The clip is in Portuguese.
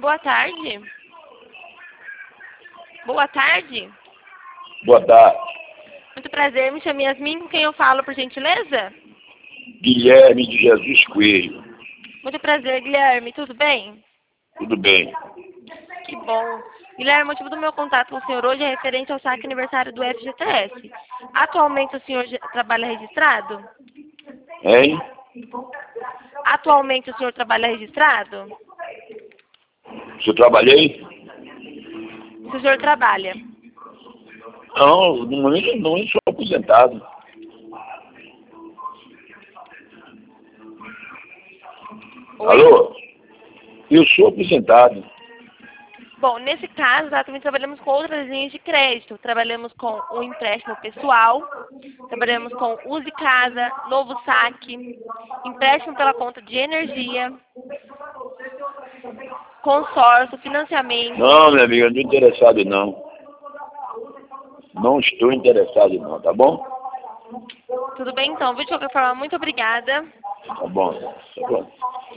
Boa tarde. Boa tarde. Boa tarde. Muito prazer, me chamo Yasmin, com quem eu falo, por gentileza? Guilherme de Jesus Coelho. Muito prazer, Guilherme, tudo bem? Tudo bem? Que bom. Guilherme, o motivo do meu contato com o senhor hoje é referente ao saque aniversário do FGTS. Atualmente o senhor trabalha registrado? Hein? Atualmente o senhor trabalha registrado? Se eu trabalhei? Se o senhor trabalha. Não, no momento não, eu sou aposentado. Oi? Alô? Eu sou aposentado. Bom, nesse caso, nós também trabalhamos com outras linhas de crédito. Trabalhamos com o empréstimo pessoal, trabalhamos com Use Casa, Novo Saque, empréstimo pela conta de energia, consórcio, financiamento. Não, minha amiga, não estou interessado não. Não estou interessado não, tá bom? Tudo bem então, viu? De qualquer forma, muito obrigada. Tá bom. Tá bom.